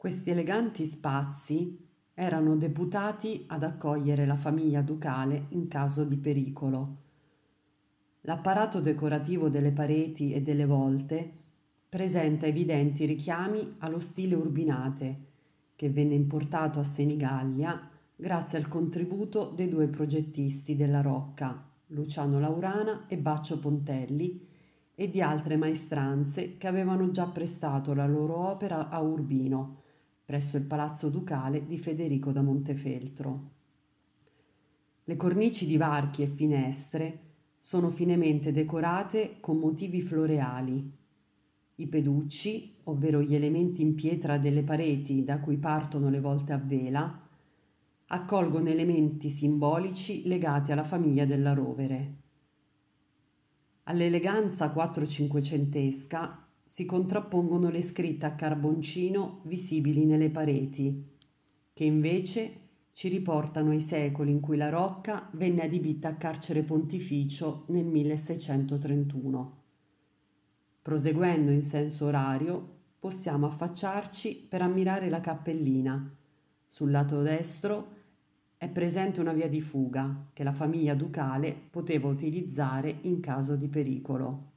Questi eleganti spazi erano deputati ad accogliere la famiglia ducale in caso di pericolo. L'apparato decorativo delle pareti e delle volte presenta evidenti richiami allo stile urbinate, che venne importato a Senigallia grazie al contributo dei due progettisti della Rocca, Luciano Laurana e Baccio Pontelli, e di altre maestranze che avevano già prestato la loro opera a Urbino, presso il Palazzo Ducale di Federico da Montefeltro. Le cornici di varchi e finestre sono finemente decorate con motivi floreali. I peducci, ovvero gli elementi in pietra delle pareti da cui partono le volte a vela, accolgono elementi simbolici legati alla famiglia della Rovere. All'eleganza quattrocinquecentesca si contrappongono le scritte a carboncino visibili nelle pareti, che invece ci riportano ai secoli in cui la Rocca venne adibita a carcere pontificio nel 1631. Proseguendo in senso orario, possiamo affacciarci per ammirare la cappellina. Sul lato destro è presente una via di fuga che la famiglia ducale poteva utilizzare in caso di pericolo.